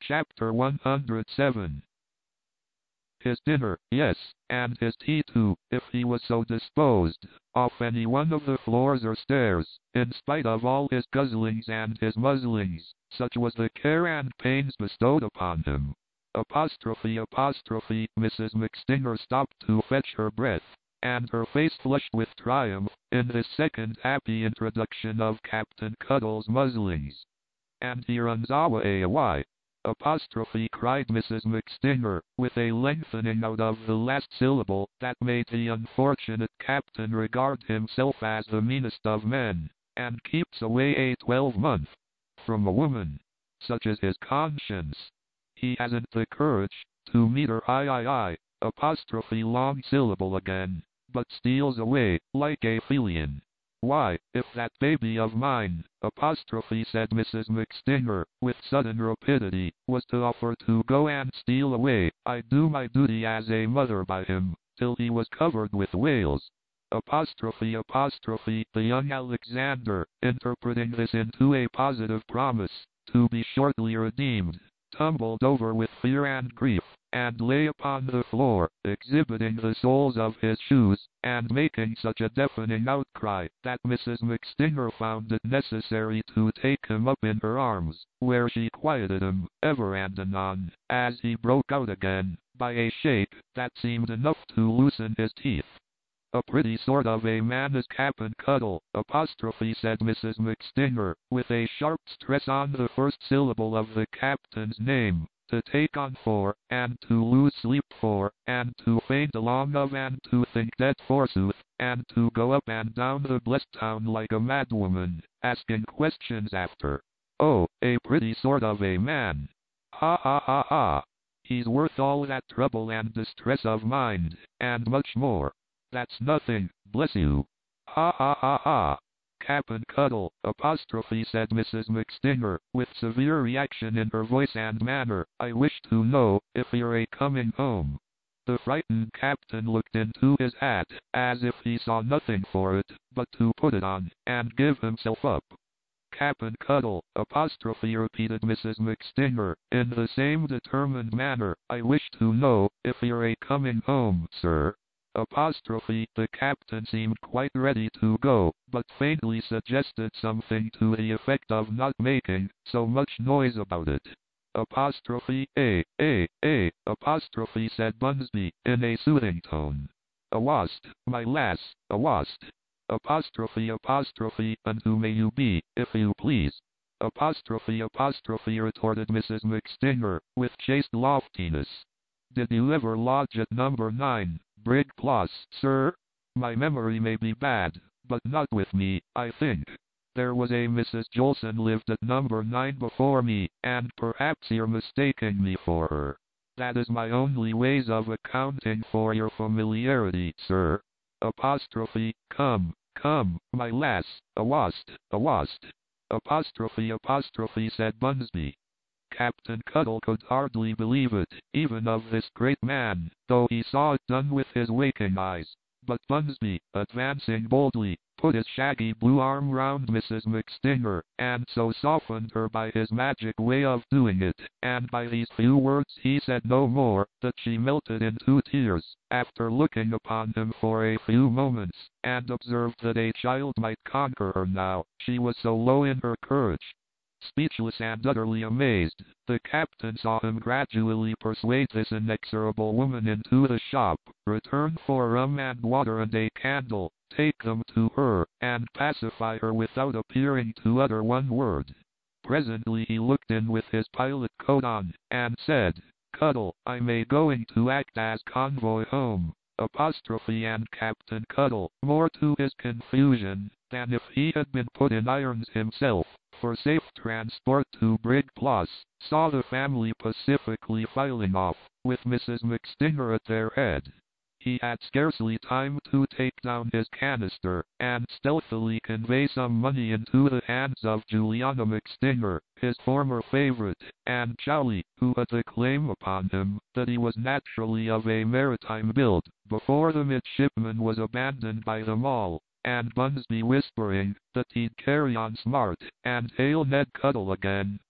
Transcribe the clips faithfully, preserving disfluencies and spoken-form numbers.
Chapter one hundred seven. His dinner, yes, and his tea too, if he was so disposed, off any one of the floors or stairs, in spite of all his guzzlings and his muzzlings, such was the care and pains bestowed upon him. Apostrophe apostrophe Missus McStinger stopped to fetch her breath, and her face flushed with triumph, in this second happy introduction of Captain Cuddle's muzzlings. And he runs away away. Apostrophe cried Missus McStinger, with a lengthening out of the last syllable that made the unfortunate captain regard himself as the meanest of men, and keeps away a twelvemonth from a woman such as his conscience. He hasn't the courage to meet her eye eye eye, apostrophe long syllable again, but steals away like a felon. Why, if that baby of mine, apostrophe said Missus McStinger, with sudden rapidity, was to offer to go and steal away, I'd do my duty as a mother by him, till he was covered with wales. Apostrophe apostrophe the young Alexander, interpreting this into a positive promise, to be shortly redeemed, tumbled over with fear and grief, and lay upon the floor, exhibiting the soles of his shoes, and making such a deafening outcry, that Missus McStinger found it necessary to take him up in her arms, where she quieted him, ever and anon, as he broke out again, by a shake that seemed enough to loosen his teeth. A pretty sort of a man is Cap'n Cuddle, apostrophe said Missus McStinger, with a sharp stress on the first syllable of the captain's name, to take on for, and to lose sleep for, and to faint along of, and to think dead forsooth, and to go up and down the blessed town like a madwoman, asking questions after. Oh, a pretty sort of a man. Ha ha ha ha. He's worth all that trouble and distress of mind, and much more. That's nothing, bless you. Ha ha ha ha. Cap'n Cuddle, apostrophe said Missus McStinger, with severe reaction in her voice and manner, I wish to know, if you're a coming home. The frightened captain looked into his hat, as if he saw nothing for it, but to put it on, and give himself up. Cap'n Cuddle, apostrophe repeated Missus McStinger, in the same determined manner, I wish to know, if you're a coming home, sir. Apostrophe, the captain seemed quite ready to go, but faintly suggested something to the effect of not making so much noise about it. Apostrophe, eh, eh, eh, apostrophe said Bunsby, in a soothing tone. Awast, my lass, awast. Apostrophe, apostrophe, and who may you be, if you please? Apostrophe, apostrophe retorted Missus McStinger, with chaste loftiness. Did you ever lodge at number nine, Brig Plus, sir? My memory may be bad, but not with me, I think. There was a Missus Jolson lived at number nine before me, and perhaps you're mistaking me for her. That is my only ways of accounting for your familiarity, sir. Apostrophe, come, come, my lass, awast, awast. Apostrophe, apostrophe said Bunsby. Captain Cuddle could hardly believe it, even of this great man, though he saw it done with his waking eyes. But Bunsby, advancing boldly, put his shaggy blue arm round Missus McStinger, and so softened her by his magic way of doing it, and by these few words he said no more, that she melted into tears, after looking upon him for a few moments, and observed that a child might conquer her now, she was so low in her courage. Speechless and utterly amazed, the captain saw him gradually persuade this inexorable woman into the shop, return for rum and water and a candle, take them to her, and pacify her without appearing to utter one word. Presently he looked in with his pilot coat on, and said, Cuddle, I'm a going to act as convoy home. Apostrophe and Captain Cuddle, more to his confusion, than if he had been put in irons himself, for safe transport to Brig Plus, saw the family pacifically filing off, with Missus McStinger at their head. He had scarcely time to take down his canister, and stealthily convey some money into the hands of Juliana McStinger, his former favorite, and Charlie, who had the claim upon him, that he was naturally of a maritime build, before the midshipman was abandoned by them all, and Bunsby whispering that he'd carry on smart, and hail Ned Cuddle again,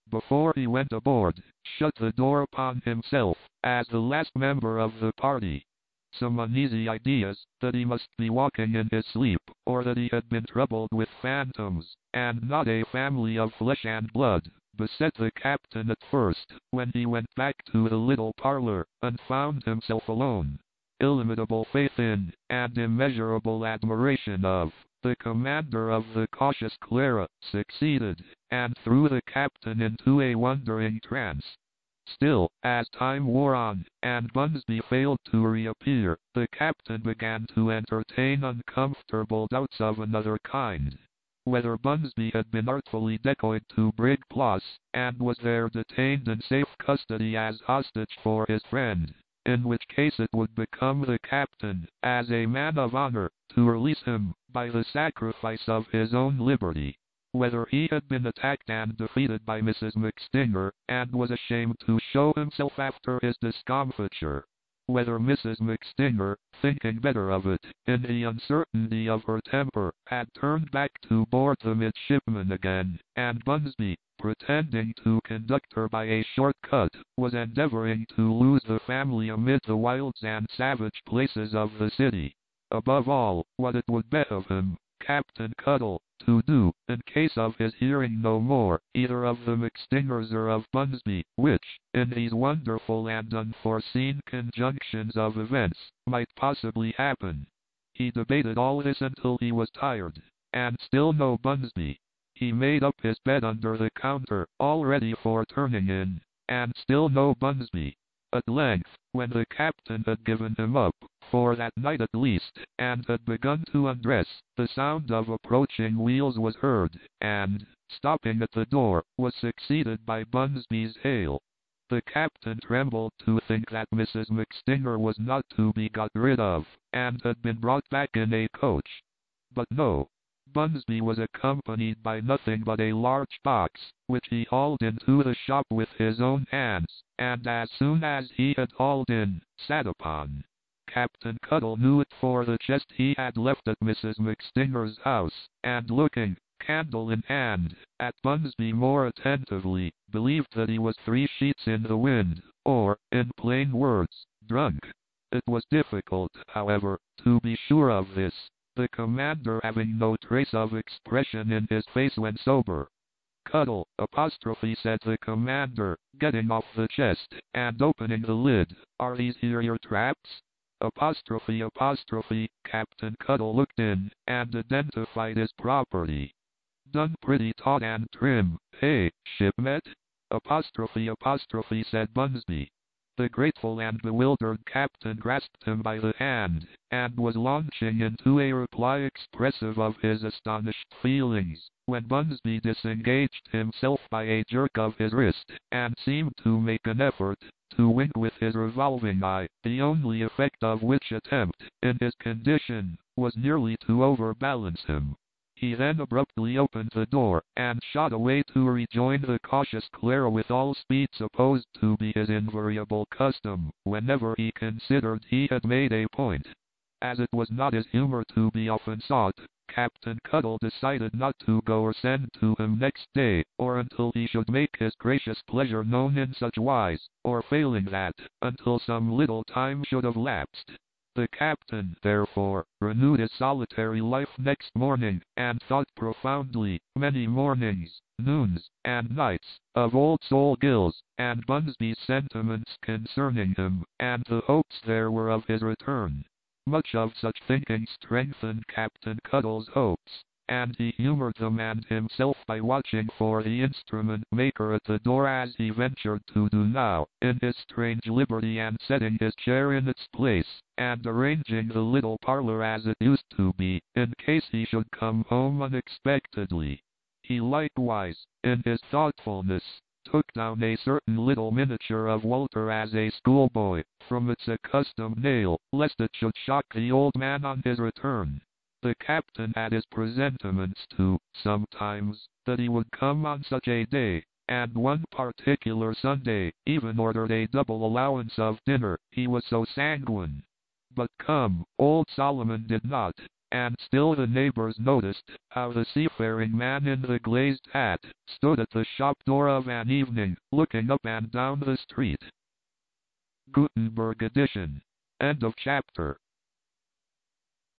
before he went aboard, shut the door upon himself, as the last member of the party. Some uneasy ideas, that he must be walking in his sleep, or that he had been troubled with phantoms, and not a family of flesh and blood, beset the captain at first, when he went back to the little parlor, and found himself alone. Illimitable faith in, and immeasurable admiration of, the commander of the cautious Clara, succeeded, and threw the captain into a wondering trance. Still, as time wore on, and Bunsby failed to reappear, the captain began to entertain uncomfortable doubts of another kind. Whether Bunsby had been artfully decoyed to Brig Plus, and was there detained in safe custody as hostage for his friend, in which case it would become the captain, as a man of honor, to release him, by the sacrifice of his own liberty. Whether he had been attacked and defeated by Missus McStinger, and was ashamed to show himself after his discomfiture. Whether Missus McStinger, thinking better of it, in the uncertainty of her temper, had turned back to board the midshipman again, and Bunsby, pretending to conduct her by a short cut, was endeavoring to lose the family amid the wilds and savage places of the city. Above all, what it would bet of him, Captain Cuttle, to do, in case of his hearing no more, either of the McStingers or of Bunsby, which, in these wonderful and unforeseen conjunctions of events, might possibly happen. He debated all this until he was tired, and still no Bunsby. He made up his bed under the counter, all ready for turning in, and still no Bunsby. At length, when the captain had given him up, for that night at least, and had begun to undress, the sound of approaching wheels was heard, and, stopping at the door, was succeeded by Bunsby's hail. The captain trembled to think that Missus McStinger was not to be got rid of, and had been brought back in a coach. But no. Bunsby was accompanied by nothing but a large box, which he hauled into the shop with his own hands, and as soon as he had hauled in, sat upon. Captain Cuttle knew it for the chest he had left at Missus McStinger's house, and looking, candle in hand, at Bunsby more attentively, believed that he was three sheets in the wind, or, in plain words, drunk. It was difficult, however, to be sure of this, the commander having no trace of expression in his face when sober. Cuttle, apostrophe, said the commander, getting off the chest, and opening the lid, "Are these here your traps?" Apostrophe, apostrophe, Captain Cuttle looked in, and identified his property. "Done pretty taut and trim, hey, shipmate?" Apostrophe, apostrophe, said Bunsby. The grateful and bewildered captain grasped him by the hand, and was launching into a reply expressive of his astonished feelings, when Bunsby disengaged himself by a jerk of his wrist, and seemed to make an effort to wink with his revolving eye, the only effect of which attempt, in his condition, was nearly to overbalance him. He then abruptly opened the door, and shot away to rejoin the cautious Clara with all speed supposed to be his invariable custom, whenever he considered he had made a point. As it was not his humor to be often sought, Captain Cuttle decided not to go or send to him next day, or until he should make his gracious pleasure known in such wise, or failing that, until some little time should have lapsed. The captain, therefore, renewed his solitary life next morning, and thought profoundly, many mornings, noons, and nights, of Old Sol Gills, and Bunsby's sentiments concerning him, and the hopes there were of his return. Much of such thinking strengthened Captain Cuttle's hopes, and he humored the man himself by watching for the instrument maker at the door as he ventured to do now, in his strange liberty, and setting his chair in its place, and arranging the little parlor as it used to be, in case he should come home unexpectedly. He likewise, in his thoughtfulness, took down a certain little miniature of Walter as a schoolboy, from its accustomed nail, lest it should shock the old man on his return. The captain had his presentiments too, sometimes, that he would come on such a day, and one particular Sunday even ordered a double allowance of dinner, he was so sanguine. But come, old Solomon did not, and still the neighbors noticed how the seafaring man in the glazed hat stood at the shop door of an evening, looking up and down the street. Gutenberg edition. End of chapter.